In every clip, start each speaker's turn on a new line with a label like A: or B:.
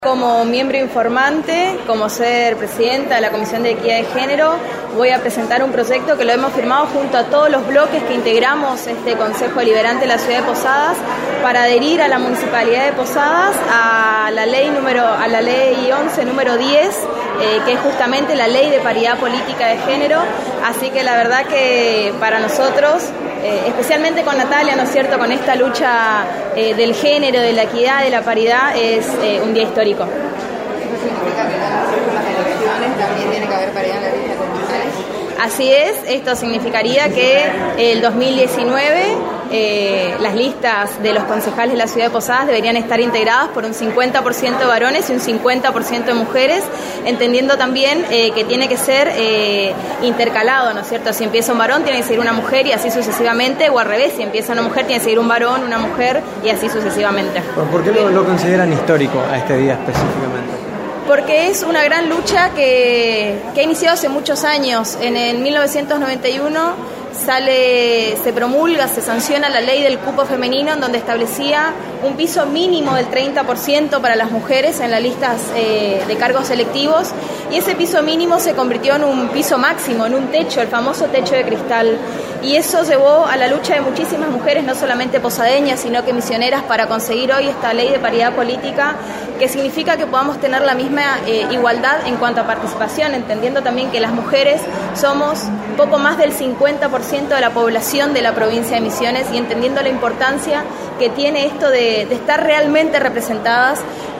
A: Como miembro informante, como ser presidenta de la Comisión de Equidad de Género, voy a presentar un proyecto que lo hemos firmado junto a todos los bloques que integramos este Consejo Deliberante de la Ciudad de Posadas para adherir a la Municipalidad de Posadas a la ley 11 número 10, que es justamente la Ley de Paridad Política de Género. Así que la verdad que para nosotros, especialmente con Natalia, ¿no es cierto?, con esta lucha del género, de la equidad, de la paridad, es un día histórico.
B: ¿Eso significa que en las próximas elecciones también tiene que haber paridad en la lista concejales?
A: Así es, esto significaría que el 2019 las listas de los concejales de la Ciudad de Posadas deberían estar integradas por un 50% de varones y un 50% de mujeres, entendiendo también que tiene que ser intercalado, ¿no es cierto? Si empieza un varón tiene que seguir una mujer y así sucesivamente, o al revés, si empieza una mujer tiene que seguir un varón, una mujer y así sucesivamente.
C: ¿Por qué lo consideran histórico a este día específicamente?
A: Porque es una gran lucha que ha iniciado hace muchos años. En el 1991 se promulga, se sanciona la ley del cupo femenino, en donde establecía un piso mínimo del 30% para las mujeres en las listas de cargos electivos, y ese piso mínimo se convirtió en un piso máximo, en un techo, el famoso techo de cristal, y eso llevó a la lucha de muchísimas mujeres, no solamente posadeñas, sino que misioneras, para conseguir hoy esta ley de paridad política, que significa que podamos tener la misma igualdad en cuanto a participación, entendiendo también que las mujeres somos poco más del 50% de la población de la provincia de Misiones, y entendiendo la importancia que tiene esto de estar realmente representadas,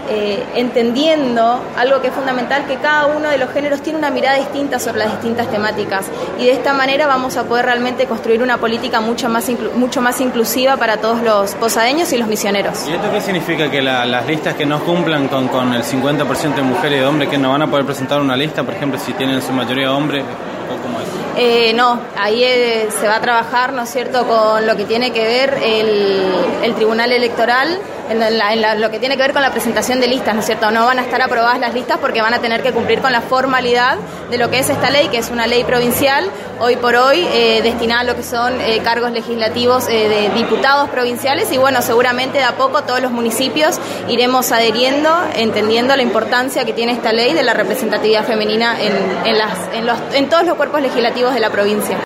A: entendiendo algo que es fundamental, que cada uno de los géneros tiene una mirada distinta sobre las distintas temáticas, y de esta manera vamos a poder realmente construir una política mucho más inclusiva para todos los posadeños y los misioneros.
D: ¿Y esto qué significa? ¿Que las listas que no cumplan con el 50% de mujeres y de hombres, que no van a poder presentar una lista, por ejemplo, si tienen en su mayoría hombres? ¿Cómo es?
A: No, ahí se va a trabajar, ¿no es cierto?, con lo que tiene que ver el Tribunal Electoral, en lo que tiene que ver con la presentación de listas, ¿no es cierto? No van a estar aprobadas las listas porque van a tener que cumplir con la formalidad de lo que es esta ley, que es una ley provincial, hoy por hoy, destinada a lo que son cargos legislativos de diputados provinciales, y bueno, seguramente de a poco todos los municipios iremos adheriendo, entendiendo la importancia que tiene esta ley de la representatividad femenina en todos los cuerpos legislativos de la provincia.